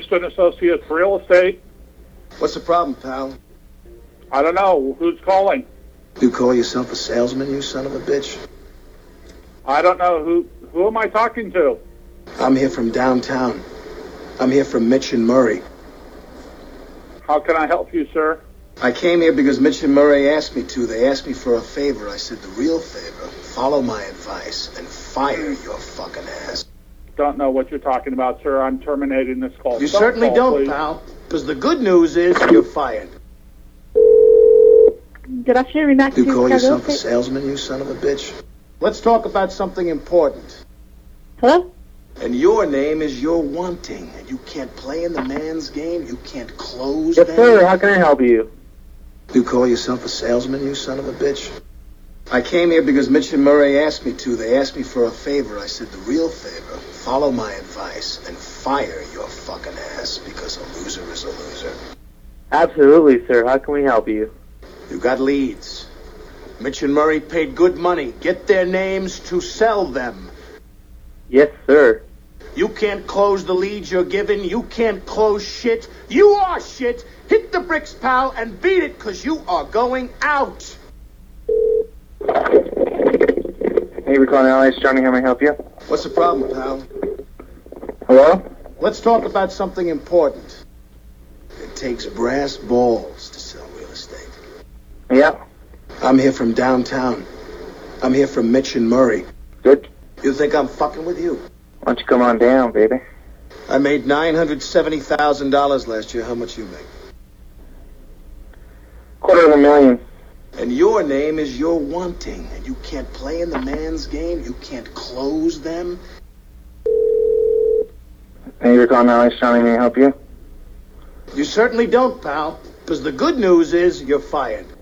Houston Associates Real Estate. What's the problem, pal? I don't know. Who's calling? You call yourself a salesman, you son of a bitch? I don't know. Who am I talking to? I'm here from downtown. I'm here from Mitch and Murray. How can I help you, sir? I came here because Mitch and Murray asked me to. They asked me for a favor. I said the real favor. Follow my advice and fire your fucking ass. Don't know what you're talking about, sir. I'm terminating this call. You certainly don't, please. pal. Because the good news is you're fired. Good afternoon, Remax. You call yourself a salesman, you son of a bitch? Let's talk about something important. Hello? And your name is You're Wanting. And you can't play in the man's game. You can't close Yes, them. sir. How can I help you? You call yourself a salesman, you son of a bitch? I came here because Mitch and Murray asked me to. They asked me for a favor. I said the real favor. Follow my advice and fire your fucking ass because a loser is a loser. Absolutely, sir. How can we help you? You got leads. Mitch and Murray paid good money. Get their names to sell them. Yes, sir. You can't close the leads you're given. You can't close shit. You are shit. Hit the bricks, pal, and beat it, because you are going out. Hey, we're calling Allies. Johnny, how may I help you? What's the problem, pal? Hello? Let's talk about something important. It takes brass balls to sell real estate. Yeah. I'm here from downtown. I'm here from Mitch and Murray. Good. You think I'm fucking with you? Why don't you come on down, baby? I made $970,000 last year. How much you make? $250,000. And your name is You're Wanting. And you can't play in the man's game. You can't close them. Hey, we're calling Allies. Johnny, may I help you? You certainly don't, pal. Because the good news is you're fired.